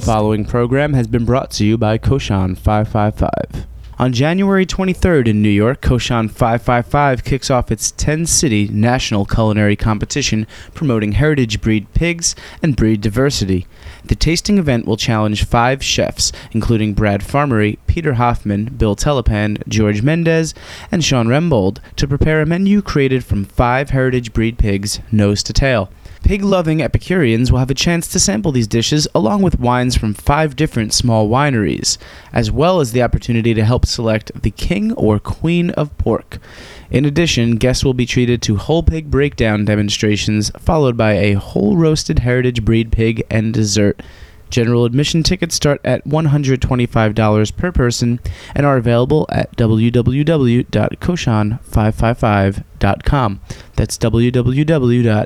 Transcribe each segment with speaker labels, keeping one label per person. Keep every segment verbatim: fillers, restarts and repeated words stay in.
Speaker 1: following program has been brought to you by Koshan five five five. On January twenty-third in New York, Koshan five five five kicks off its ten-city national culinary competition promoting heritage breed pigs and breed diversity. The tasting event will challenge five chefs, including Brad Farmery, Peter Hoffman, Bill Telepan, George Mendez, and Sean Rembold, to prepare a menu created from five heritage breed pigs, nose to tail. Pig-loving Epicureans will have a chance to sample these dishes along with wines from five different small wineries, as well as the opportunity to help select the king or queen of pork. In addition, guests will be treated to whole pig breakdown demonstrations, followed by a whole roasted heritage breed pig and dessert. General admission tickets start at one hundred twenty-five dollars per person and are available at w w w dot koshan five five five dot com. That's w w w dot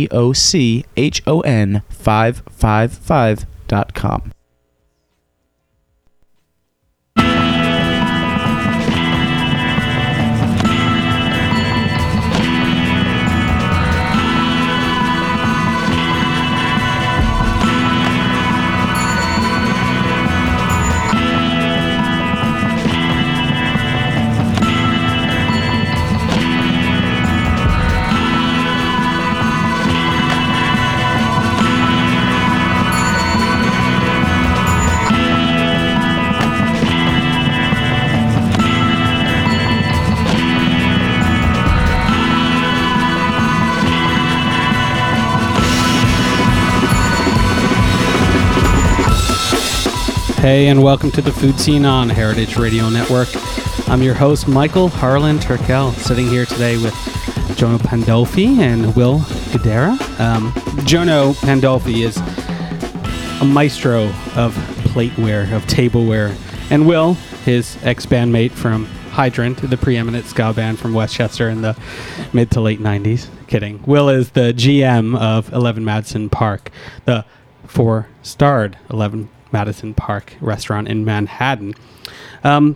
Speaker 1: koshan five five five dot com.
Speaker 2: Hey, and welcome to the Food Scene on Heritage Radio Network. I'm your host, Michael Harlan Turkel, sitting here today with Jono Pandolfi and Will Guidera. Um, Jono Pandolfi is a maestro of plateware, of tableware, and Will, his ex-bandmate from Hydrant, the preeminent ska band from Westchester in the mid to late nineties. Kidding. Will is the G M of eleven Madison Park, the four-starred eleven Madison Park restaurant in Manhattan. Um,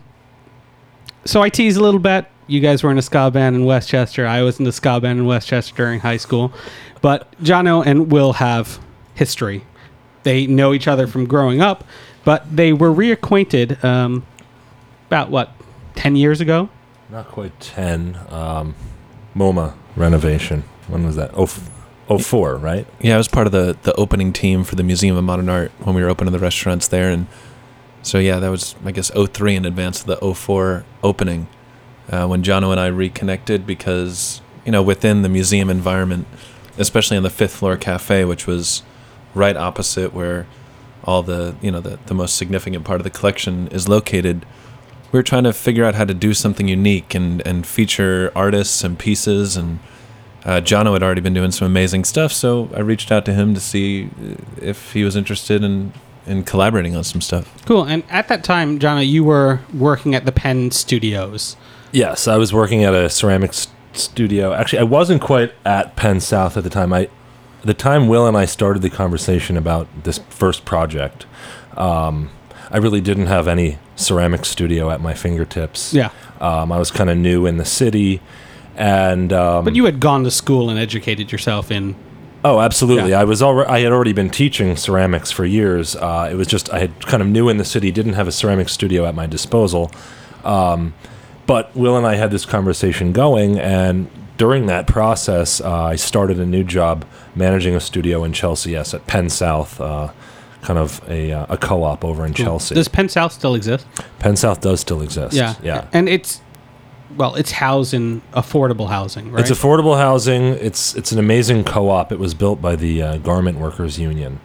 Speaker 2: so I tease a little bit. You guys were in a ska band in Westchester. I was in the ska band in Westchester during high school. But Jono and Will have history. They know each other from growing up, but they were reacquainted um, about, what, ten years ago?
Speaker 3: Not quite ten. Um, MoMA renovation. When was that? Oh, Oh, four, right?
Speaker 4: Yeah, I was part of the, the opening team for the Museum of Modern Art when we were opening the restaurants there. And so, yeah, that was, I guess, oh three in advance of the oh four opening uh, when Jono and I reconnected because, you know, within the museum environment, especially on the fifth floor cafe, which was right opposite where all the, you know, the, the most significant part of the collection is located, we were trying to figure out how to do something unique and, and feature artists and pieces. And Uh, Jono had already been doing some amazing stuff, so I reached out to him to see if he was interested in, in collaborating on some stuff.
Speaker 2: Cool. And at that time, Jono, you were working at the Penn Studios.
Speaker 3: Yes, I was working at a ceramics studio. Actually, I wasn't quite at Penn South at the time. I, at the time Will and I started the conversation about this first project, um, I really didn't have any ceramics studio at my fingertips.
Speaker 2: Yeah.
Speaker 3: Um, I was kind of new in the city. And um,
Speaker 2: but you had gone to school and educated yourself in.
Speaker 3: Oh, absolutely!
Speaker 2: Yeah.
Speaker 3: I was already. I had already been teaching ceramics for years. Uh, it was just I had kind of new in the city, didn't have a ceramics studio at my disposal. Um, but Will and I had this conversation going, and during that process, uh, I started a new job managing a studio in Chelsea. Yes, at Penn South, uh, kind of a uh, a co-op over in cool. Chelsea.
Speaker 2: Does Penn South still exist?
Speaker 3: Penn South does still exist.
Speaker 2: Yeah,
Speaker 3: yeah,
Speaker 2: and it's. Well, it's housed in affordable housing, right?
Speaker 3: It's affordable housing. It's it's an amazing co-op. It was built by the uh, Garment Workers Union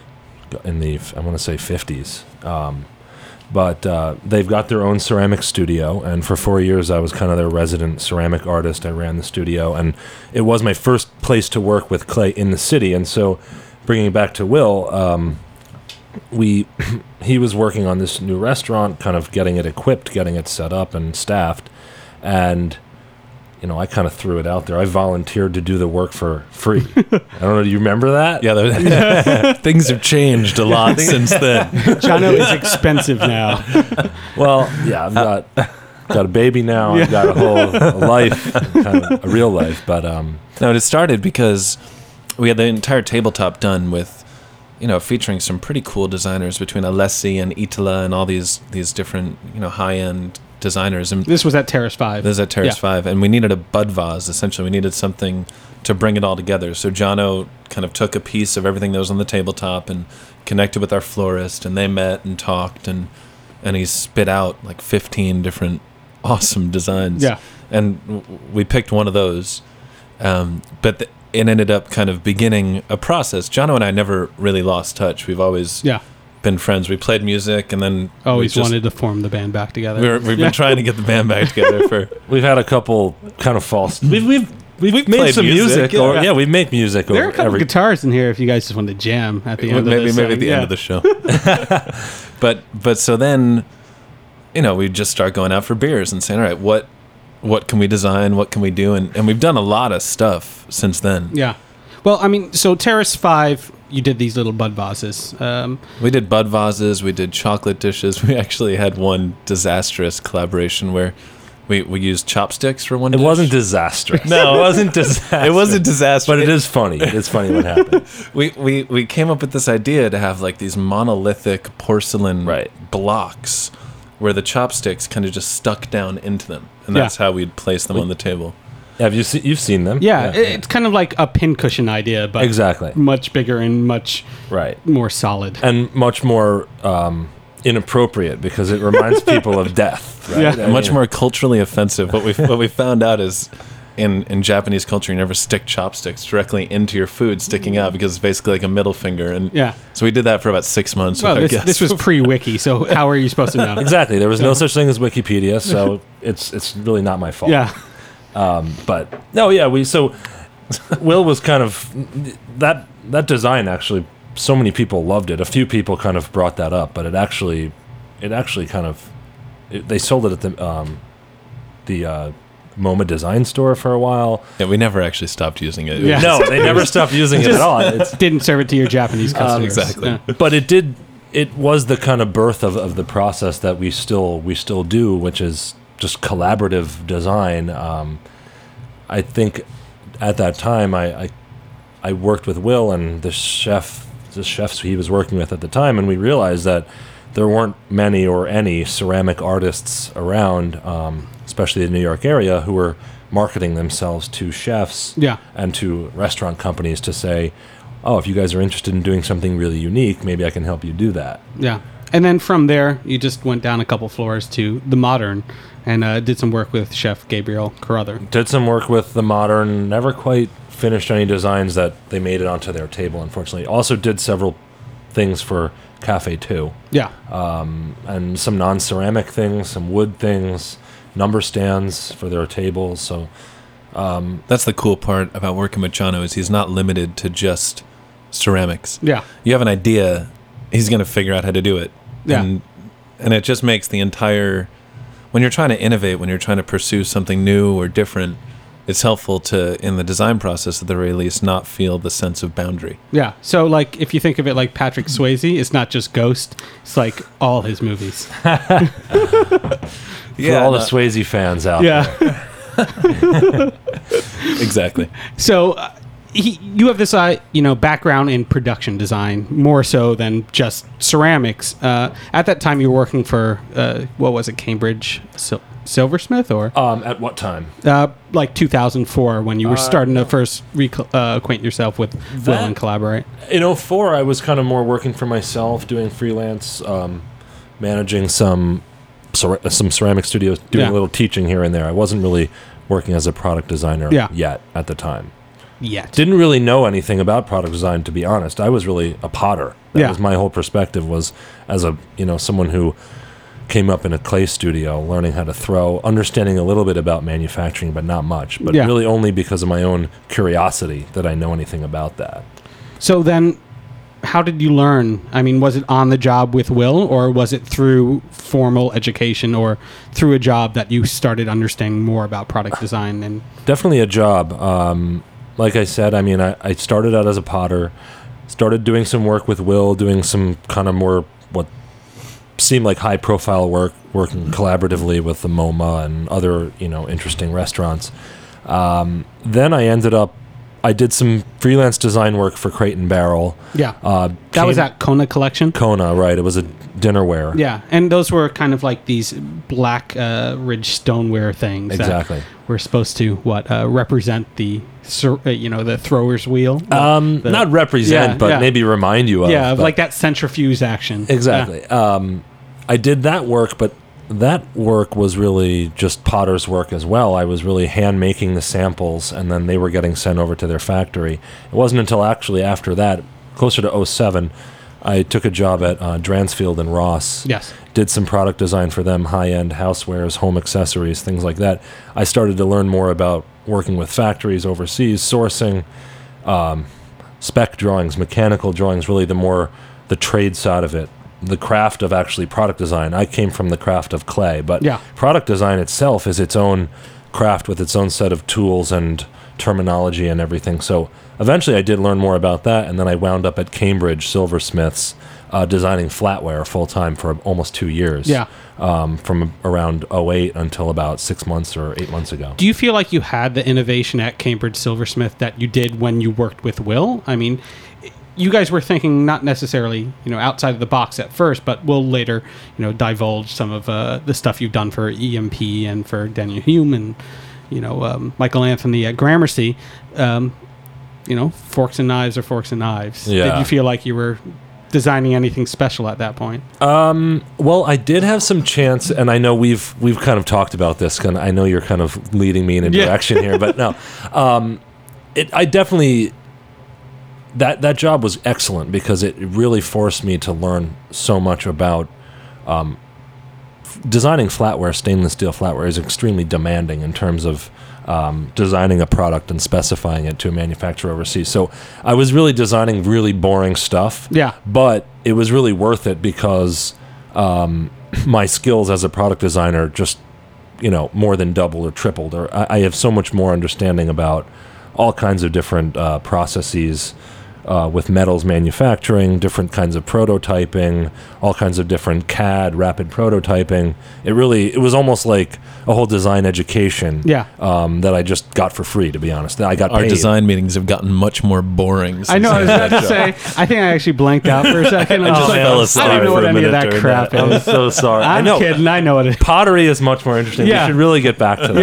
Speaker 3: in the, I want to say, fifties. Um, but uh, they've got their own ceramic studio, and for four years I was kind of their resident ceramic artist. I ran the studio, and it was my first place to work with clay in the city. And so, bringing it back to Will, um, we he was working on this new restaurant, kind of getting it equipped, getting it set up and staffed. And, you know, I kind of threw it out there. I volunteered to do the work for free. I don't know. Do you remember that?
Speaker 4: Yeah, things have changed a lot since then.
Speaker 2: Jono is expensive now.
Speaker 3: Well, yeah, I've got got a baby now. Yeah. I've got a whole a life, kind of a real life. But um,
Speaker 4: no, it started because we had the entire tabletop done with you know, featuring some pretty cool designers between Alessi and Itala and all these these different, you know, high-end designers. And
Speaker 2: This was at Terrace five.
Speaker 4: this is at Terrace
Speaker 2: Yeah.
Speaker 4: five, and we needed a bud vase. Essentially, we needed something to bring it all together. So Jono kind of took a piece of everything that was on the tabletop and connected with our florist, and they met and talked, and and he spit out like fifteen different awesome designs.
Speaker 2: Yeah.
Speaker 4: And w- we picked one of those, um, but th- it ended up kind of beginning a process. Jono and I never really lost touch. We've always
Speaker 2: Yeah.
Speaker 4: been friends. We played music, and then we
Speaker 2: Always
Speaker 4: just-
Speaker 2: wanted to form the band back together.
Speaker 4: We were, we've
Speaker 2: Yeah.
Speaker 4: been trying to get the band back together for.
Speaker 3: We've had a couple kind of false. We've we've we've,
Speaker 4: We've
Speaker 3: made
Speaker 4: played
Speaker 3: some music.
Speaker 4: music, yeah.
Speaker 3: or, yeah, we've made music.
Speaker 2: There are
Speaker 3: over
Speaker 2: a couple
Speaker 3: every.
Speaker 2: guitars in here if you guys just want to jam at the end
Speaker 4: maybe
Speaker 2: of this
Speaker 4: maybe
Speaker 2: thing.
Speaker 4: at the
Speaker 2: Yeah.
Speaker 4: end of the show. but but so then, you know, we just start going out for beers and saying, all right, what what can we design? What can we do? And and we've done a lot of stuff since then.
Speaker 2: Yeah. Well, I mean, so Terrace five, you did these little bud vases. Um,
Speaker 4: We did bud vases. We did chocolate dishes. We actually had one disastrous collaboration where we, we used chopsticks for one
Speaker 3: It
Speaker 4: dish.
Speaker 3: wasn't disastrous.
Speaker 4: No.
Speaker 3: it wasn't disastrous.
Speaker 4: It wasn't disastrous.
Speaker 3: But it is funny. It's funny what happened.
Speaker 4: We, we, we came up with this idea to have like these monolithic porcelain
Speaker 3: Right.
Speaker 4: blocks where the chopsticks kind of just stuck down into them. And
Speaker 2: Yeah.
Speaker 4: that's how we'd place them on the table.
Speaker 3: Have you seen? You've seen them?
Speaker 2: yeah, it- it's kind of like a pincushion idea, but
Speaker 3: Exactly.
Speaker 2: much bigger and much
Speaker 3: Right.
Speaker 2: more solid.
Speaker 3: And much more um, inappropriate because it reminds people of death. Right?
Speaker 2: Yeah.
Speaker 3: I mean,
Speaker 4: Much more culturally offensive. What we what we found out is in, in Japanese culture, you never stick chopsticks directly into your food sticking out because it's basically like a middle finger. And
Speaker 2: Yeah.
Speaker 4: so we did that for about six months.
Speaker 2: Well,
Speaker 4: with our
Speaker 2: this,
Speaker 4: guests.
Speaker 2: this was pre-wiki, so how are you supposed to know?
Speaker 3: Exactly. There was no such thing as Wikipedia, so it's it's really not my fault.
Speaker 2: Yeah.
Speaker 3: Um, but no, yeah, we so Will was kind of that that design actually. So many people loved it. A few people kind of brought that up, but it actually, it actually kind of, it, they sold it at the um, the uh, MoMA Design Store for a while.
Speaker 4: Yeah, we never actually stopped using it. It
Speaker 2: Yeah.
Speaker 4: was
Speaker 3: No, they never stopped using it at all. It's,
Speaker 2: Didn't serve it to your Japanese customers.
Speaker 4: exactly.
Speaker 2: Yeah.
Speaker 3: but it did. It was the kind of birth of, of the process that we still we still do, which is just collaborative design. Um, I think at that time I, I I worked with Will and the chef, the chefs he was working with at the time, and we realized that there weren't many or any ceramic artists around, um, especially in the New York area, who were marketing themselves to chefs
Speaker 2: Yeah.
Speaker 3: and to restaurant companies to say, oh, if you guys are interested in doing something really unique, maybe I can help you do that.
Speaker 2: Yeah. And then from there, you just went down a couple floors to the Modern and uh, did some work with Chef Gabriel Carruthers.
Speaker 3: Did some work with the Modern, never quite finished any designs that they made it onto their table, unfortunately. Also did several things for Cafe two,
Speaker 2: Yeah.
Speaker 3: um, and some non-ceramic things, some wood things, number stands for their tables. So um,
Speaker 4: That's the cool part about working with Jono is he's not limited to just ceramics.
Speaker 2: Yeah.
Speaker 4: You have an idea, he's going to figure out how to do it.
Speaker 2: Yeah.
Speaker 4: And, and it just makes the entire... When you're trying to innovate, when you're trying to pursue something new or different, it's helpful to, in the design process at the very least, not feel the sense of boundary.
Speaker 2: Yeah. So, like, if you think of it like Patrick Swayze, it's not just Ghost, it's like all his movies.
Speaker 3: for all the Swayze fans out there.
Speaker 2: Yeah.
Speaker 4: Exactly.
Speaker 2: So, uh, he, you have this, uh, you know, background in production design more so than just ceramics. Uh, at that time, you were working for uh, what was it, Cambridge Sil- Silversmith, or
Speaker 3: Um, at what time?
Speaker 2: uh, like two thousand four when you were
Speaker 3: Uh,
Speaker 2: starting to first recl- uh, acquaint yourself with Will
Speaker 3: That-
Speaker 2: and collaborate.
Speaker 3: In oh four, I was kind of more working for myself, doing freelance, um, managing some cer- some ceramic studios, doing
Speaker 2: Yeah.
Speaker 3: a little teaching here and there. I wasn't really working as a product designer
Speaker 2: Yeah.
Speaker 3: yet at the time.
Speaker 2: Yet.
Speaker 3: Didn't really know anything about product design, to be honest. I was really a potter. That
Speaker 2: Yeah.
Speaker 3: was my whole perspective, was as a you know someone who came up in a clay studio, learning how to throw, understanding a little bit about manufacturing, but not much. But
Speaker 2: Yeah.
Speaker 3: really only because of my own curiosity that I know anything about that.
Speaker 2: So then, how did you learn? I mean, was it on the job with Will, or was it through formal education, or through a job that you started understanding more about product design? And
Speaker 3: Definitely a job. Um, like I said, I mean, I, I started out as a potter, started doing some work with Will, doing some kind of more what seemed like high profile work, working collaboratively with the MoMA and other, you know, interesting restaurants. Um, then I ended up I did some freelance design work for Crate and Barrel.
Speaker 2: Yeah.
Speaker 3: Uh,
Speaker 2: That was
Speaker 3: came-
Speaker 2: at Kona Collection.
Speaker 3: Kona, right? It was a dinnerware.
Speaker 2: Yeah, and those were kind of like these black uh, ridge stoneware things.
Speaker 3: Exactly.
Speaker 2: That were supposed to what uh, represent the sur- uh, you know the thrower's wheel.
Speaker 3: Um,
Speaker 2: The-
Speaker 3: not represent,
Speaker 2: yeah,
Speaker 3: but
Speaker 2: yeah.
Speaker 3: maybe remind you of.
Speaker 2: yeah, of
Speaker 3: but-
Speaker 2: like that centrifuge action.
Speaker 3: Exactly. Um, I did that work, but that work was really just potter's work as well. I was really hand making the samples, and then they were getting sent over to their factory. It wasn't until actually after that, closer to oh seven, I took a job at uh, Dransfield and Ross.
Speaker 2: Yes.
Speaker 3: Did some product design for them, high-end housewares, home accessories, things like that. I started to learn more about working with factories overseas, sourcing, um, spec drawings, mechanical drawings, really the more the trade side of it. The craft of actually product design. I came from the craft of clay, but
Speaker 2: Yeah.
Speaker 3: product design itself is its own craft with its own set of tools and terminology and everything. So eventually I did learn more about that, and then I wound up at Cambridge Silversmiths uh, designing flatware full-time for almost two years.
Speaker 2: Yeah.
Speaker 3: Um, from around oh eight until about six months or eight months ago.
Speaker 2: Do you feel like you had the innovation at Cambridge Silversmith that you did when you worked with Will? I mean, you guys were thinking not necessarily, you know, outside of the box at first, but we'll later, you know, divulge some of uh, the stuff you've done for E M P and for Daniel Hume and, you know, um, Michael Anthony at Gramercy. Um, you know, forks and knives are forks and knives.
Speaker 3: Yeah.
Speaker 2: Did you feel like you were designing anything special at that point?
Speaker 3: Um, well, I did have some chance, and I know we've we've kind of talked about this. Kind of, I know you're kind of leading me in a
Speaker 2: Yeah.
Speaker 3: direction here, but no, um, it I definitely that that job was excellent because it really forced me to learn so much about um, f- designing flatware. Stainless steel flatware is extremely demanding in terms of um, designing a product and specifying it to a manufacturer overseas. So I was really designing really boring stuff.
Speaker 2: Yeah.
Speaker 3: But it was really worth it because um, my skills as a product designer just, you know, more than doubled or tripled. Or I, I have so much more understanding about all kinds of different uh, processes uh, with metals manufacturing, different kinds of prototyping, all kinds of different C A D, rapid prototyping. It really, it was almost like a whole design education
Speaker 2: Yeah.
Speaker 3: um, that I just got for free, to be honest. I got
Speaker 4: Our
Speaker 3: paid.
Speaker 4: design meetings have gotten much more boring.
Speaker 2: I
Speaker 4: since
Speaker 2: know, I was
Speaker 4: had
Speaker 2: about
Speaker 4: that
Speaker 2: to
Speaker 4: job.
Speaker 2: say, I think I actually blanked out for a second.
Speaker 4: I
Speaker 2: was
Speaker 4: just
Speaker 2: like,
Speaker 4: fell
Speaker 2: I
Speaker 4: asleep
Speaker 2: don't know
Speaker 4: for
Speaker 2: what
Speaker 4: a
Speaker 2: any of
Speaker 4: minute
Speaker 2: that
Speaker 4: during
Speaker 2: crap
Speaker 4: that.
Speaker 3: I'm
Speaker 2: is.
Speaker 3: so sorry. I
Speaker 2: I'm
Speaker 3: know.
Speaker 2: kidding. I know what it is.
Speaker 3: Pottery is much more interesting.
Speaker 2: Yeah.
Speaker 3: We should really get back to that.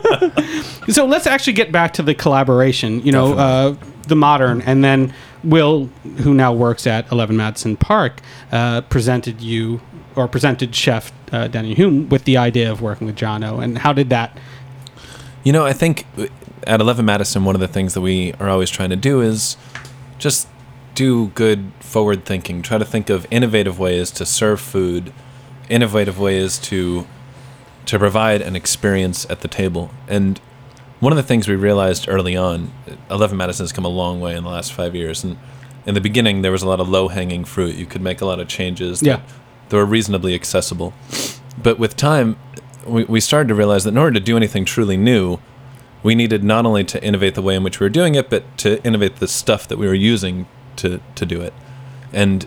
Speaker 2: Yeah. So let's actually get back to the collaboration. You know, uh, the modern, and then Will, who now works at eleven Madison Park, uh, presented you or presented Chef uh, Daniel Hume with the idea of working with Jono. And how did that?
Speaker 4: You know, I think at eleven Madison, one of the things that we are always trying to do is just do good forward thinking. Try to think of innovative ways to serve food, innovative ways to to provide an experience at the table. And one of the things we realized early on, eleven Madison has come a long way in the last five years. And in the beginning, there was a lot of low-hanging fruit. You could make a lot of changes
Speaker 2: Yeah.
Speaker 4: that, that were reasonably accessible. But with time, we, we started to realize that in order to do anything truly new, we needed not only to innovate the way in which we were doing it, but to innovate the stuff that we were using to, to do it. And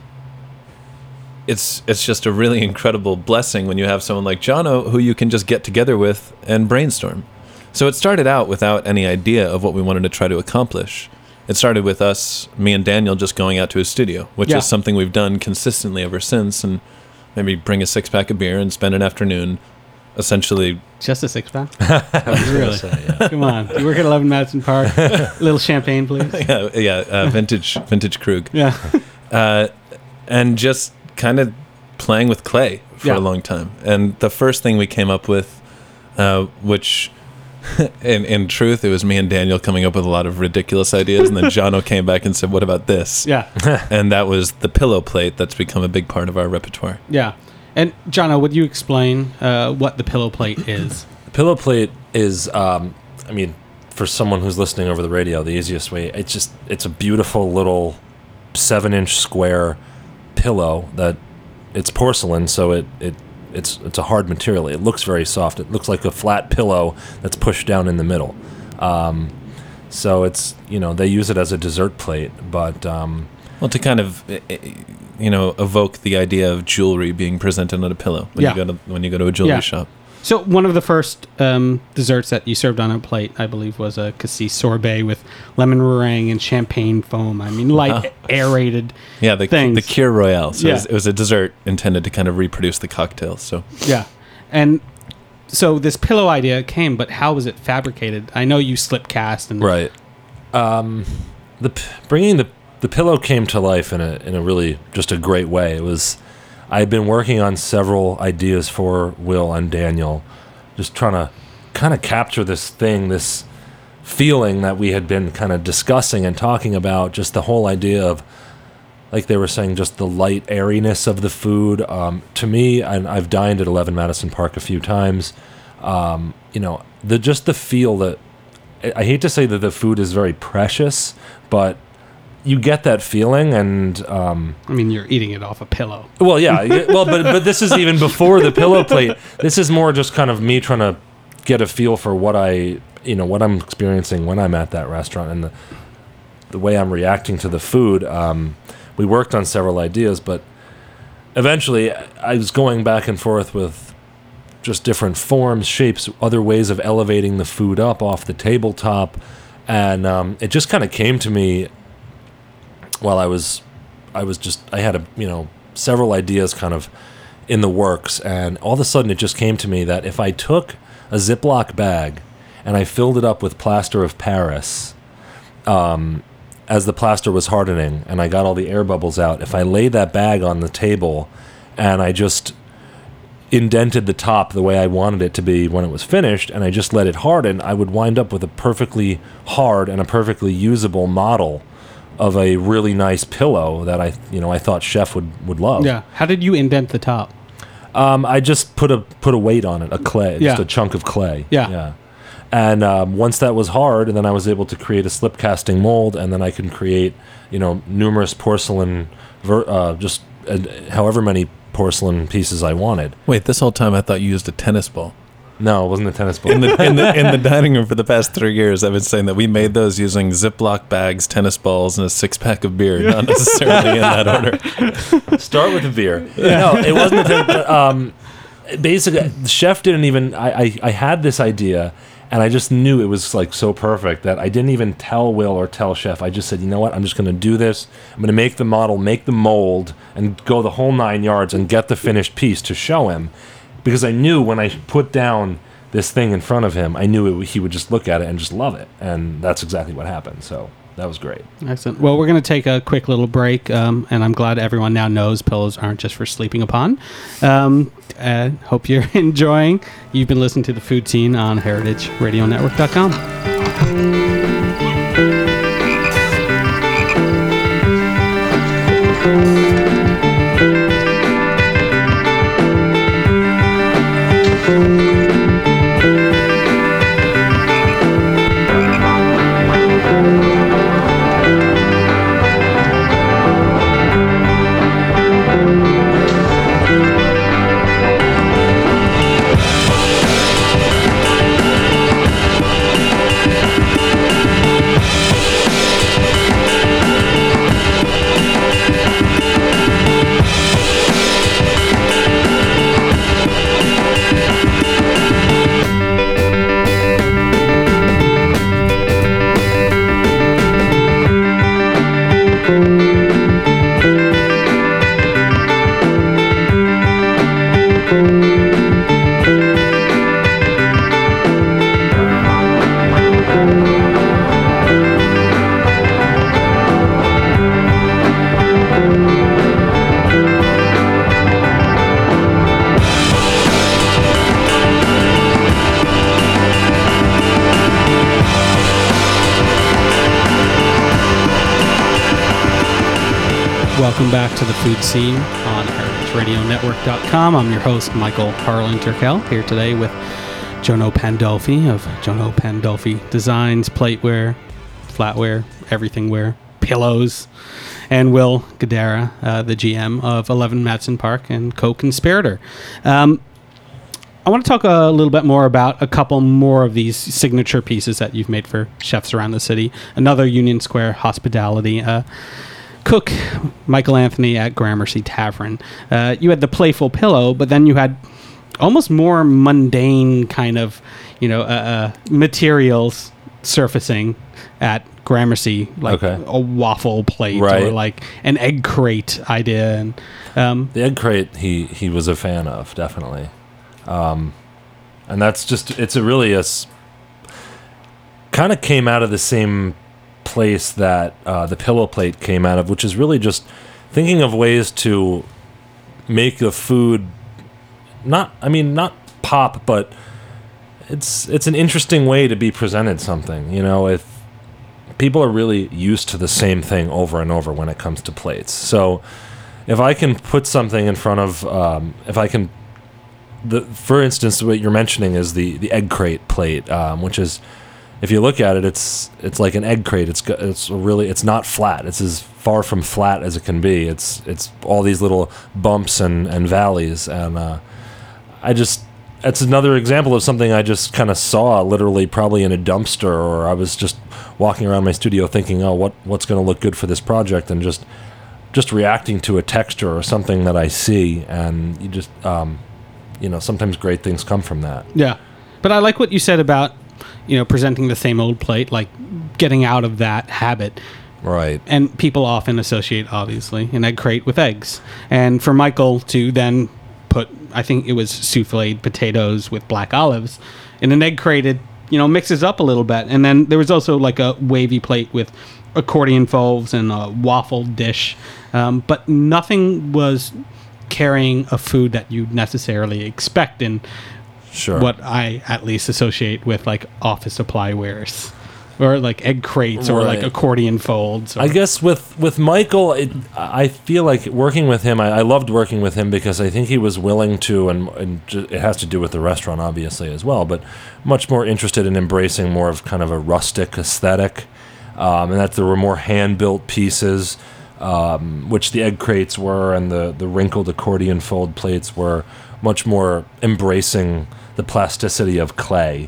Speaker 4: it's it's just a really incredible blessing when you have someone like Jono who you can just get together with and brainstorm. So it started out without any idea of what we wanted to try to accomplish. It started with us, me and Daniel, just going out to his studio, which
Speaker 2: Yeah.
Speaker 4: is something we've done consistently ever since, and maybe bring a six-pack of beer and spend an afternoon essentially...
Speaker 2: Just a six pack?
Speaker 3: Really?
Speaker 2: Come on. You work at eleven Madison Park. A little champagne, please.
Speaker 4: yeah, yeah uh, vintage vintage Krug.
Speaker 2: Yeah.
Speaker 4: Uh, and just kind of playing with clay for
Speaker 2: Yeah.
Speaker 4: a long time. And the first thing we came up with, uh, which in in truth, it was me and Daniel coming up with a lot of ridiculous ideas, and then Jono came back and said, "What about this?"
Speaker 2: Yeah.
Speaker 4: And that was the pillow plate that's become a big part of our repertoire.
Speaker 2: Yeah. And Jono, would you explain uh, what the pillow plate is?
Speaker 3: Pillow plate is, um, I mean, for someone who's listening over the radio, the easiest way, it's just, it's a beautiful little seven-inch square pillow that, it's porcelain, so it, it it's it's a hard material. It looks very soft. It looks like a flat pillow that's pushed down in the middle. Um, so it's, you know, they use it as a dessert plate, but... Um,
Speaker 4: Well, to kind of, eh, eh, you know, evoke the idea of jewelry being presented on a pillow when
Speaker 2: Yeah.
Speaker 4: you go to when you go to a jewelry
Speaker 2: Yeah.
Speaker 4: shop.
Speaker 2: So one of the first um, desserts that you served on a plate, I believe, was a cassis sorbet with lemon meringue and champagne foam. I mean, light,
Speaker 4: Wow.
Speaker 2: aerated
Speaker 4: Yeah, the
Speaker 2: things.
Speaker 4: the Cure Royale. So
Speaker 2: Yeah.
Speaker 4: it, was, it was a dessert intended to kind of reproduce the cocktail. So
Speaker 2: Yeah. And so this pillow idea came, but how was it fabricated? I know you slip cast and
Speaker 3: Right. Um, the p- bringing the the pillow came to life in a in a really just a great way. It was I had been working on several ideas for Will and Daniel, just trying to kind of capture this thing, this feeling that we had been kind of discussing and talking about, just the whole idea of, like they were saying, just the light airiness of the food. Um, to me, and I've dined at eleven Madison Park a few times, um, you know, the just the feel that, I I hate to say that the food is very precious, but you get that feeling, and um,
Speaker 2: I mean, you're eating it off a pillow.
Speaker 3: well, yeah, y- well, but but this is even before the pillow plate. This is more just kind of me trying to get a feel for what I, you know, what I'm experiencing when I'm at that restaurant, and the the way I'm reacting to the food. Um, we worked on several ideas, but eventually I was going back and forth with just different forms, shapes, other ways of elevating the food up off the tabletop, and um, it just kind of came to me while I was, I was just, I had a, you know, several ideas kind of in the works, and all of a sudden it just came to me that if I took a Ziploc bag and I filled it up with plaster of Paris, um, as the plaster was hardening and I got all the air bubbles out, if I laid that bag on the table and I just indented the top the way I wanted it to be when it was finished, and I just let it harden, I would wind up with a perfectly hard and a perfectly usable model of a really nice pillow that I, you know, I thought Chef would, would love.
Speaker 2: Yeah. How did you indent the top?
Speaker 3: Um, I just put a put a weight on it, a clay, just
Speaker 2: Yeah.
Speaker 3: a chunk of clay.
Speaker 2: Yeah.
Speaker 3: Yeah. And um, once that was hard, and then I was able to create a slip casting mold, and then I can create, you know, numerous porcelain, ver- uh, just uh, however many porcelain pieces I wanted.
Speaker 4: wait, this whole time I thought you used a tennis ball.
Speaker 3: No, it wasn't a tennis ball.
Speaker 4: In the in the in the dining room for the past three years, I've been saying that we made those using Ziploc bags, tennis balls, and a six pack of beer, not necessarily in that order.
Speaker 3: Start with the beer. No, it wasn't a tennis but, um, basically, the Chef didn't even, I, I, I had this idea, and I just knew it was like so perfect that I didn't even tell Will or tell Chef. I just said, you know what, I'm just going to do this. I'm going to make the model, make the mold, and go the whole nine yards and get the finished piece to show him. Because I knew when I put down this thing in front of him, I knew it, he would just look at it and just love it. And that's exactly what happened. So that was great.
Speaker 2: Excellent. Well, we're going to take a quick little break, um, and I'm glad everyone now knows pillows aren't just for sleeping upon. Um, uh, hope you're enjoying. You've been listening to The Food Scene on heritage radio network dot com. Welcome back to The Food Scene on heritage radio network dot com. I'm your host, Michael Harlan Turkel, here today with Jono Pandolfi of Jono Pandolfi Designs, plateware, flatware, everythingware, pillows, and Will Guidara, uh, the G M of eleven Madison Park and co-conspirator. Um, I want to talk a little bit more about a couple more of these signature pieces that you've made for chefs around the city. Another Union Square hospitality. Uh, Cook Michael Anthony at Gramercy Tavern. Uh, you had the playful pillow, but then you had almost more mundane kind of, you know, uh, uh, materials surfacing at Gramercy, like
Speaker 3: Okay.
Speaker 2: a waffle plate or
Speaker 3: Right.
Speaker 2: like an egg crate idea. And um,
Speaker 3: The egg crate, he he was a fan of, definitely, um, and that's just it's a really a kind of came out of the same place that uh, the pillow plate came out of, which is really just thinking of ways to make the food not, I mean, not pop, but it's it's an interesting way to be presented something. You know, if people are really used to the same thing over and over when it comes to plates, so if I can put something in front of, um, if I can, the for instance, what you're mentioning is the the egg crate plate, um, which is, if you look at it, it's it's like an egg crate. It's go- it's really it's not flat. It's as far from flat as it can be. It's it's all these little bumps and, and valleys, and uh, I just it's another example of something I just kind of saw literally probably in a dumpster, or I was just walking around my studio thinking, oh, what what's going to look good for this project, and just just reacting to a texture or something that I see, and you just um, you know sometimes great things come from that.
Speaker 2: yeah, but I like what you said about, you know, presenting the same old plate, like getting out of that habit.
Speaker 3: Right.
Speaker 2: And people often associate, obviously, an egg crate with eggs. And for Michael to then put, I think it was souffled potatoes with black olives in an egg crate, it, you know, mixes up a little bit. And then there was also like a wavy plate with accordion folds and a waffle dish. Um, but nothing was carrying a food that you'd necessarily expect in
Speaker 3: Sure.
Speaker 2: what I at least associate with like office supply wares. Or like egg crates, or like
Speaker 3: Right.
Speaker 2: accordion folds. Or,
Speaker 3: I guess with, with Michael, it, I feel like working with him, I, I loved working with him because I think he was willing to, and, and ju- it has to do with the restaurant obviously as well, but much more interested in embracing more of kind of a rustic aesthetic, um, and that there were more hand-built pieces, um, which the egg crates were, and the, the wrinkled accordion fold plates were much more embracing the plasticity of clay,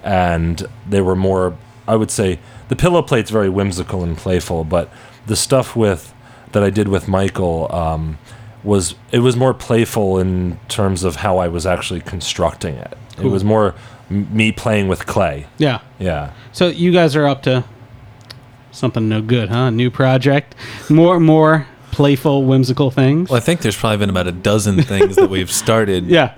Speaker 3: and they were more, I would say, the pillow plate's very whimsical and playful, but the stuff with that I did with Michael um, was it was more playful in terms of how I was actually constructing it.
Speaker 2: Cool.
Speaker 3: It was more m- me playing with clay.
Speaker 2: yeah.
Speaker 3: Yeah.
Speaker 2: So you guys are up to something no good, huh? New project, more more playful, whimsical things.
Speaker 4: Well, I think there's probably been about a dozen things that we've started.
Speaker 2: yeah,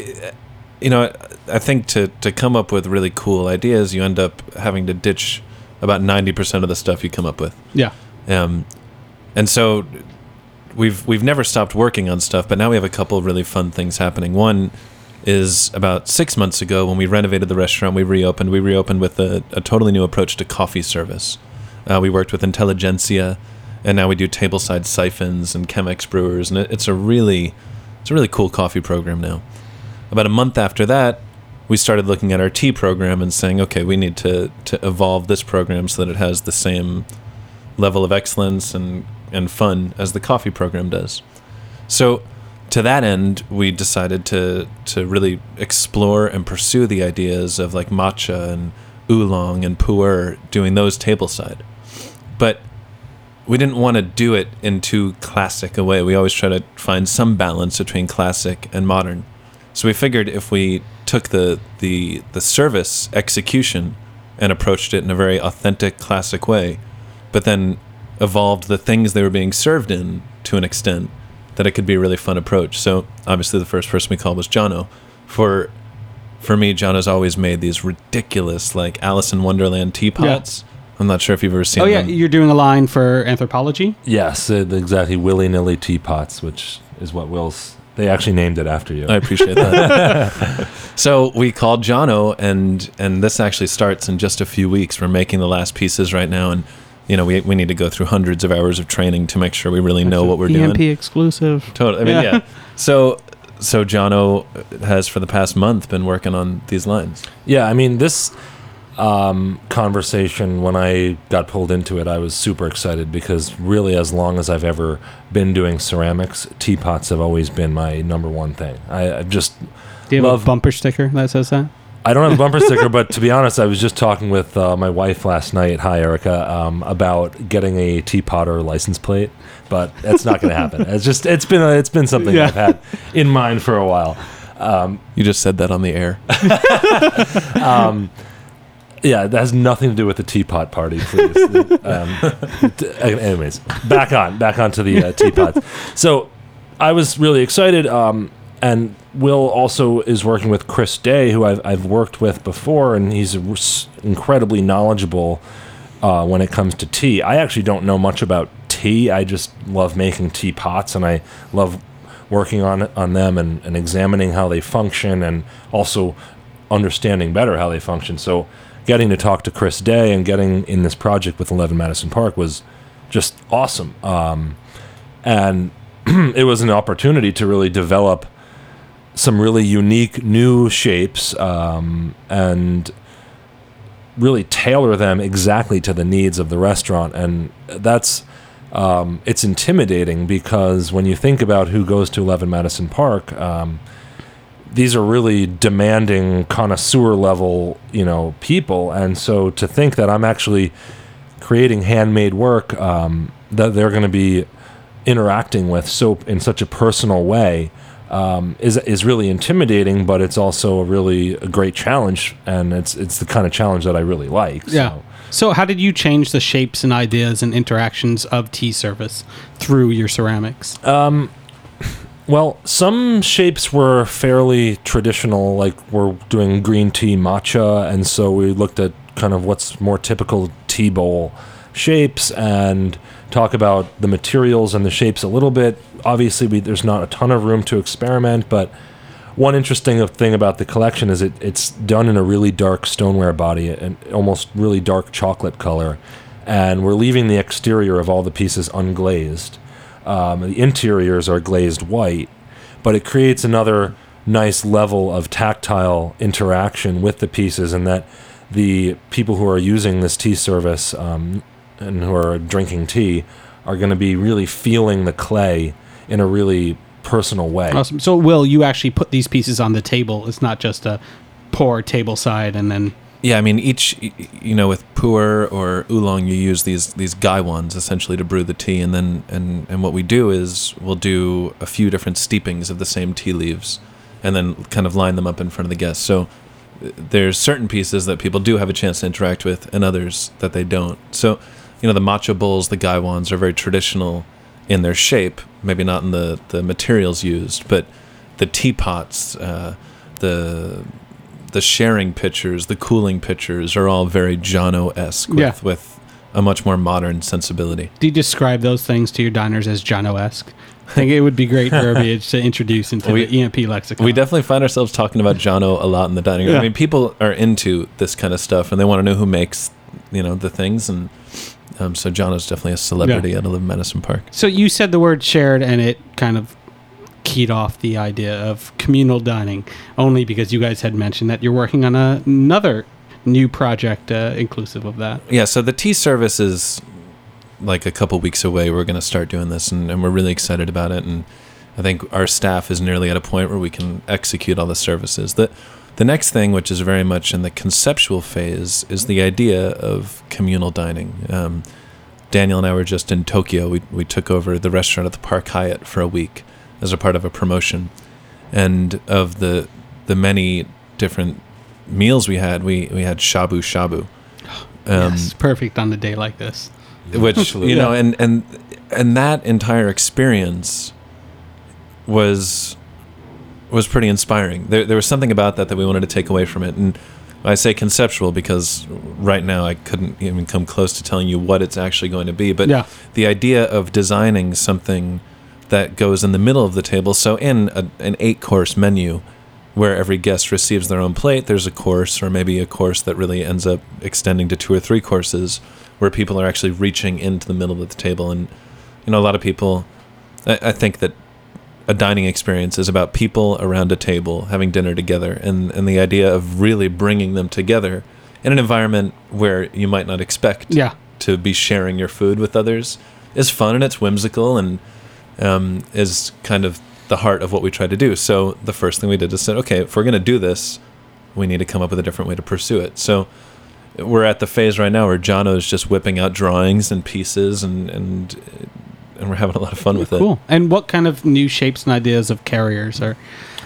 Speaker 4: You know, I think to, to come up with really cool ideas, you end up having to ditch about ninety percent of the stuff you come up with.
Speaker 2: yeah,
Speaker 4: Um, and so we've we've never stopped working on stuff, but now we have a couple of really fun things happening. One is about six months ago when we renovated the restaurant, we reopened. We reopened with a, a totally new approach to coffee service. Uh, we worked with Intelligentsia, and now we do tableside siphons and Chemex brewers, and it, it's a really it's a really cool coffee program now. About a month after that, we started looking at our tea program and saying, okay, we need to, to evolve this program so that it has the same level of excellence and, and fun as the coffee program does. So to that end, we decided to to really explore and pursue the ideas of like matcha and oolong and pu'er, doing those tableside. But we didn't want to do it in too classic a way. We always try to find some balance between classic and modern. So we figured if we took the, the the service execution and approached it in a very authentic, classic way, but then evolved the things they were being served in to an extent, that it could be a really fun approach. So obviously the first person we called was Jono. For for me, Jono's always made these ridiculous, like Alice in Wonderland teapots. I'm not sure if you've ever seen
Speaker 2: oh yeah,
Speaker 4: them.
Speaker 2: you're doing a line for Anthropology.
Speaker 3: Yes, uh, exactly. Willy-nilly teapots, which is what Will's... They actually named it after you.
Speaker 4: I appreciate that. So we called Jono, and and this actually starts in just a few weeks. We're making the last pieces right now, and you know we we need to go through hundreds of hours of training to make sure we really know what we're
Speaker 2: E M P
Speaker 4: doing.
Speaker 2: exclusive.
Speaker 4: Totally. I mean,
Speaker 2: Yeah.
Speaker 4: yeah. So so Jono has for the past month been working on these lines.
Speaker 3: Yeah, I mean, this um, conversation, when I got pulled into it, I was super excited because really, as long as I've ever been doing ceramics, teapots have always been my number one thing. I, I just
Speaker 2: Do you have
Speaker 3: love...
Speaker 2: a bumper sticker that says that?
Speaker 3: I don't have a bumper sticker, but to be honest, I was just talking with uh, my wife last night, hi Erica, um, about getting a teapotter license plate, but that's not going to happen. It's just, it's been, a, it's been something
Speaker 2: Yeah.
Speaker 3: I've had in mind for a while. Um,
Speaker 4: You just said that on the air.
Speaker 3: um, yeah, that has nothing to do with the teapot party, please. um, t- anyways, back on, back onto the uh, teapots. So I was really excited, um, and Will also is working with Chris Day, who I've, I've worked with before, and he's incredibly knowledgeable uh, when it comes to tea. I actually don't know much about tea. I just love making teapots, and I love working on on them and, and examining how they function, and also understanding better how they function. So getting to talk to Chris Day and getting in this project with eleven Madison Park was just awesome. Um, and it was an opportunity to really develop some really unique new shapes um, and really tailor them exactly to the needs of the restaurant. And that's um, it's intimidating, because when you think about who goes to eleven Madison Park, um, these are really demanding connoisseur level, you know, people. And so to think that I'm actually creating handmade work um, that they're going to be interacting with so in such a personal way um, is is really intimidating, but it's also a really a great challenge, and it's it's the kind of challenge that I really like.
Speaker 2: Yeah.
Speaker 3: So.
Speaker 2: So how did you change the shapes and ideas and interactions of tea service through your ceramics?
Speaker 3: Um, well, some shapes were fairly traditional, like we're doing green tea matcha, and so we looked at kind of what's more typical tea bowl shapes and talk about the materials and the shapes a little bit. Obviously, we, there's not a ton of room to experiment, but one interesting thing about the collection is it, it's done in a really dark stoneware body, an almost really dark chocolate color, and we're leaving the exterior of all the pieces unglazed. Um, the interiors are glazed white, but it creates another nice level of tactile interaction with the pieces, and that the people who are using this tea service um, and who are drinking tea are going to be really feeling the clay in a really personal way.
Speaker 2: Awesome. So, Will, you actually put these pieces on the table. It's not just a pour table side and then...
Speaker 4: Yeah, I mean, each, you know, with pu'er or oolong, you use these these gaiwans essentially to brew the tea, and then and, and what we do is we'll do a few different steepings of the same tea leaves, and then kind of line them up in front of the guests. So there's certain pieces that people do have a chance to interact with, and others that they don't. So, you know, the matcha bowls, the gaiwans, are very traditional in their shape, maybe not in the, the materials used, but the teapots, uh, the the sharing pitchers, the cooling pitchers are all very Jono-esque with,
Speaker 2: Yeah.
Speaker 4: with a much more modern sensibility.
Speaker 2: Do you describe those things to your diners as Jono-esque? I think it would be great verbiage to introduce into
Speaker 4: We-
Speaker 2: the E M P lexicon.
Speaker 4: We definitely find ourselves talking about Jono a lot in the dining room.
Speaker 2: Yeah.
Speaker 4: I mean, people are into this kind of stuff, and they want to know who makes, you know, the things, and um, so Jono's definitely a celebrity
Speaker 2: Yeah.
Speaker 4: at eleven Madison Park.
Speaker 2: So you said the word shared, and it kind of keyed off the idea of communal dining, only because you guys had mentioned that you're working on a, another new project uh, inclusive of that.
Speaker 4: Yeah, so the tea service is like a couple weeks away. We're going to start doing this, and, and we're really excited about it. And I think our staff is nearly at a point where we can execute all the services. The, the next thing, which is very much in the conceptual phase, is the idea of communal dining. Um, Daniel and I were just in Tokyo. We, we took over the restaurant at the Park Hyatt for a week as a part of a promotion. And of the the many different meals we had, we, we had shabu shabu. Um,
Speaker 2: Yes, perfect on a day like this.
Speaker 4: which you know, and and and that entire experience was was pretty inspiring. There there was something about that that we wanted to take away from it, and I say conceptual because right now I couldn't even come close to telling you what it's actually going to be. But
Speaker 2: Yeah.
Speaker 4: the idea of designing something that goes in the middle of the table, so in a, an eight-course menu, where every guest receives their own plate, there's a course, or maybe a course that really ends up extending to two or three courses, where people are actually reaching into the middle of the table. And, you know, a lot of people, I, I think that a dining experience is about people around a table having dinner together, and, and the idea of really bringing them together in an environment where you might not expect
Speaker 2: Yeah.
Speaker 4: to be sharing your food with others is fun, and it's whimsical, and um, is kind of the heart of what we try to do. So the first thing we did is said, okay, if we're going to do this, we need to come up with a different way to pursue it. So we're at the phase right now where Jono is just whipping out drawings and pieces, and and and we're having a lot of fun with it.
Speaker 2: Cool. And what kind of new shapes and ideas of carriers are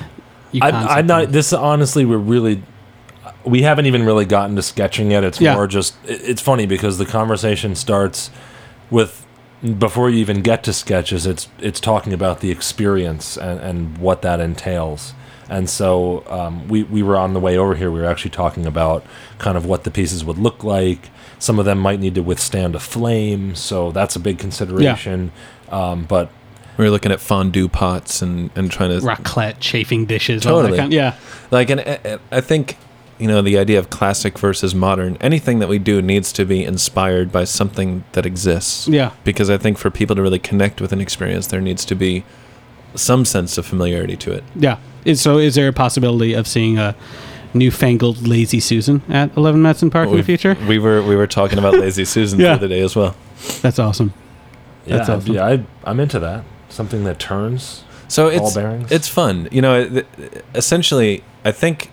Speaker 2: you
Speaker 3: I,
Speaker 2: concept
Speaker 3: I'm not.
Speaker 2: them.
Speaker 3: This honestly, we're really. We haven't even really gotten to sketching yet. It's
Speaker 2: Yeah.
Speaker 3: more just. it- It's funny because the conversation starts with before you even get to sketches. It's it's talking about the experience and, and what that entails. And so um, we we were on the way over here. We were actually talking about kind of what the pieces would look like. Some of them might need to withstand a flame, so that's a big consideration. Um, but
Speaker 4: We were looking at fondue pots and, and trying to
Speaker 2: Raclette, chafing dishes. all that
Speaker 4: Totally.
Speaker 2: kind- yeah.
Speaker 4: like, and I, I think, you know, the idea of classic versus modern, anything that we do needs to be inspired by something that exists.
Speaker 2: Yeah.
Speaker 4: Because I think for people to really connect with an experience, there needs to be some sense of familiarity to it.
Speaker 2: Yeah. Is, so is there a possibility of seeing a newfangled Lazy Susan at eleven Madison Park in the
Speaker 4: We've-
Speaker 2: future?
Speaker 4: We were we were talking about Lazy Susan
Speaker 2: Yeah.
Speaker 4: the other day as well.
Speaker 2: That's awesome.
Speaker 3: yeah,
Speaker 2: That's awesome.
Speaker 3: yeah, I, I'm into that. Something that turns
Speaker 4: So
Speaker 3: ball
Speaker 4: it's
Speaker 3: bearings.
Speaker 4: it's fun, you know. It, it- essentially, I think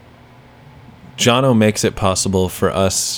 Speaker 4: Jono makes it possible for us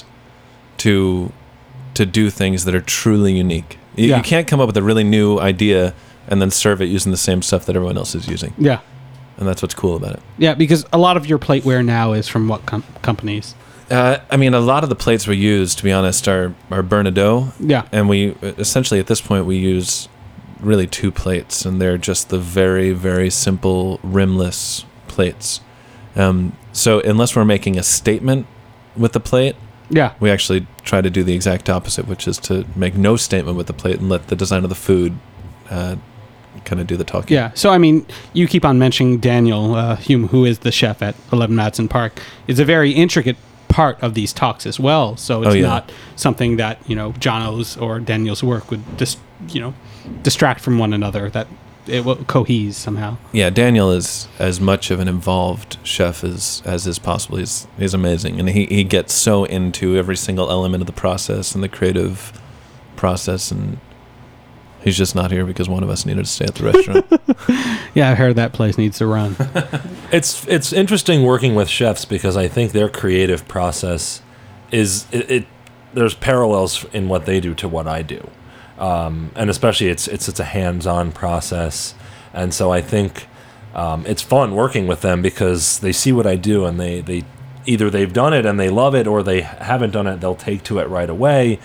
Speaker 4: to to do things that are truly unique. You,
Speaker 2: Yeah.
Speaker 4: you can't come up with a really new idea and then serve it using the same stuff that everyone else is using,
Speaker 2: Yeah.
Speaker 4: and that's what's cool about it.
Speaker 2: Yeah, because a lot of your plateware now is from what com- companies?
Speaker 4: Uh, I mean, a lot of the plates we use, to be honest, are are Bernardeau,
Speaker 2: Yeah.
Speaker 4: and we essentially at this point we use really two plates, and they're just the very very simple rimless plates. Um, so unless we're making a statement with the plate,
Speaker 2: Yeah.
Speaker 4: we actually try to do the exact opposite, which is to make no statement with the plate and let the design of the food uh, kind of do the talking.
Speaker 2: Yeah. So, I mean, you keep on mentioning Daniel uh, Hume, who is the chef at eleven Madison Park, is a very intricate part of these talks as well. So it's
Speaker 4: Oh, yeah.
Speaker 2: not something that, you know, Jono's or Daniel's work would just, you know, distract from one another, that it will cohese somehow.
Speaker 4: Yeah, Daniel is as much of an involved chef as as is possible. He's he's amazing, and he, he gets so into every single element of the process and the creative process, and he's just not here because one of us needed to stay at the restaurant.
Speaker 2: Yeah, I heard that place needs to run.
Speaker 3: It's it's interesting working with chefs because I think their creative process is it, it there's parallels in what they do to what I do, um, and especially it's it's it's a hands-on process, and so I think um, it's fun working with them because they see what I do and they they either they've done it and they love it or they haven't done it, they'll take to it right away,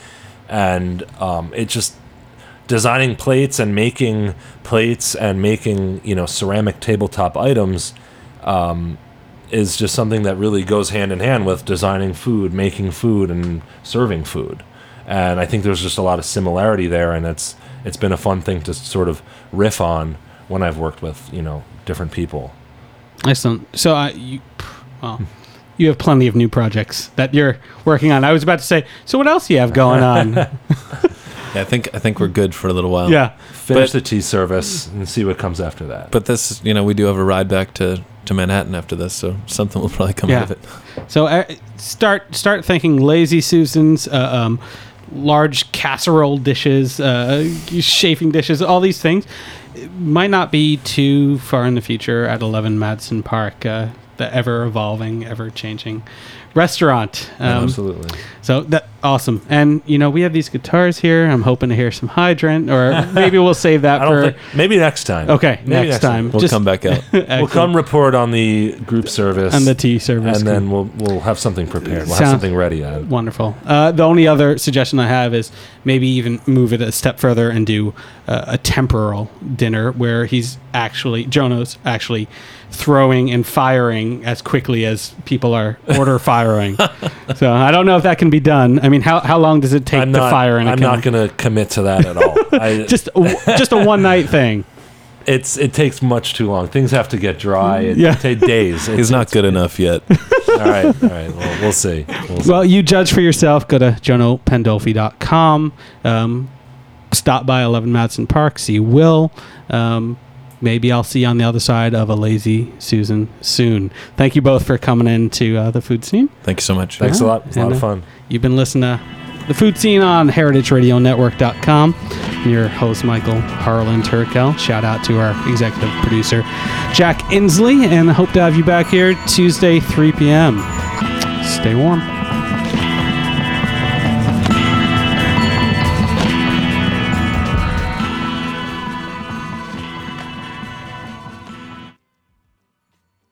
Speaker 3: and um, it just designing plates and making plates and making, you know, ceramic tabletop items um, is just something that really goes hand in hand with designing food, making food, and serving food. And I think there's just a lot of similarity there, and it's it's been a fun thing to sort of riff on when I've worked with, you know, different people.
Speaker 2: Excellent. So, uh, you, well, you have plenty of new projects that you're working on. I was about to say, so what else do you have going on?
Speaker 4: Yeah, I think I think we're good for a little while.
Speaker 2: Yeah.
Speaker 3: Finish
Speaker 4: But-
Speaker 3: the tea service and see what comes after that.
Speaker 4: But this, you know, we do have a ride back to, to Manhattan after this, so something will probably come
Speaker 2: Yeah.
Speaker 4: out of it.
Speaker 2: So uh, start start thinking Lazy Susans, uh, um, large casserole dishes, uh, chafing dishes, all these things. It might not be too far in the future at eleven Madison Park, uh, the ever evolving, ever changing restaurant. Um,
Speaker 3: Absolutely.
Speaker 2: So that awesome, and you know we have these guitars here. I'm hoping to hear some Hydrant, or maybe we'll save that
Speaker 3: I
Speaker 2: for.
Speaker 3: don't think, maybe next time.
Speaker 2: Okay,
Speaker 3: Maybe
Speaker 2: next, time.
Speaker 4: We'll
Speaker 2: Just-
Speaker 4: come back out.
Speaker 3: We'll come report on the group service
Speaker 2: and the tea service.
Speaker 3: and then we'll we'll have something prepared. We'll have
Speaker 2: Sounds-
Speaker 3: something ready. Uh,
Speaker 2: Wonderful. Uh, the only other suggestion I have is maybe even move it a step further and do uh, a temporal dinner where he's actually, Jono's actually throwing and firing as quickly as people are order firing. So I don't know if that can be done. I mean, how, how long does it take
Speaker 3: I'm
Speaker 2: to
Speaker 3: not,
Speaker 2: fire in a
Speaker 3: I'm
Speaker 2: kiln?
Speaker 3: not going to commit to that at all. I,
Speaker 2: just a, just a one night thing.
Speaker 3: it's it takes much too long. Things have to get dry. It
Speaker 2: Yeah.
Speaker 3: takes days. It's,
Speaker 4: He's not
Speaker 3: it's-
Speaker 4: good enough yet.
Speaker 3: All right, all right. Well, we'll see. We'll see.
Speaker 2: Well, you judge for yourself. Go to jono pandolfi dot com. Um, stop by eleven Madison Park. See Will. Um, maybe I'll see you on the other side of a Lazy Susan soon. Thank you both for coming in to uh, the food scene.
Speaker 4: Thank you so much.
Speaker 3: Thanks a
Speaker 2: Yeah.
Speaker 3: lot. It's a lot
Speaker 2: And,
Speaker 3: of
Speaker 2: uh,
Speaker 3: fun.
Speaker 2: You've been listening to the food scene on heritage radio network dot com. I'm your host, Michael Harlan Turkel. Shout out to our executive producer, Jack Inslee, and I hope to have you back here Tuesday, three p.m. Stay warm.